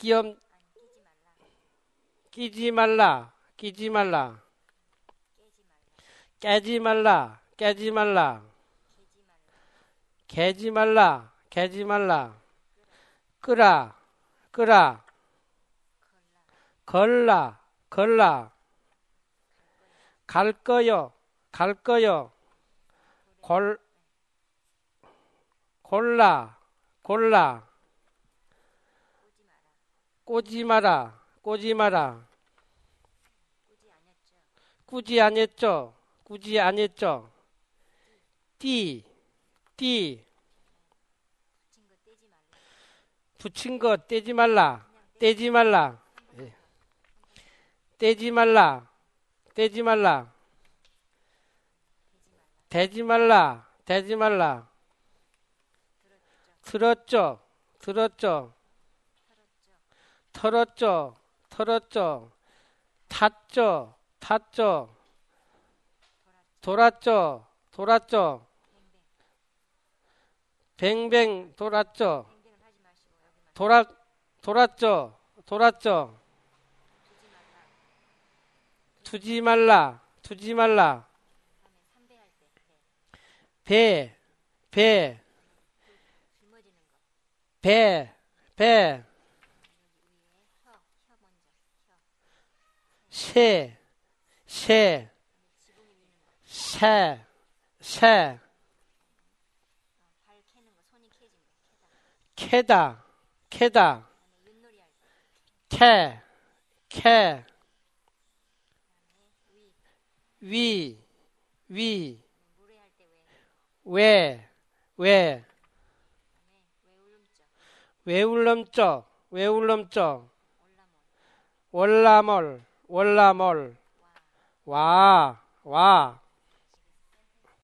끼엄, 끼지 말라, 끼지 말라. 깨지 말라, 깨지 말라. 개지 말라, 개지 말라. 끄라, 끄라. 걸라, 걸라. 갈 거요, 갈 거요. 골라, 골라. 꼬지 마라, 꼬지 마라. 꾸지 아니었죠, 꾸지 아니었죠. 띠, 띠. 붙인 거 떼지 말라, 떼지 말라. 떼지 말라, 떼지 말라. 대지 말라, 대지 말라. 들었죠, 들었죠. 털었죠, 털었죠. 탔죠, 탔죠. 돌았죠, 돌았죠. 뱅뱅 돌았죠. 돌았죠, 돌았죠. 두지 말라, 두지 말라. 배, 배, 배, 배. 새, 새, 새, 새. 캐다, 캐다. 캐, 캐. 위, 위. 왜, 왜. 외울넘죠, 외울넘죠. 월라몰, 월라몰. 와, 와.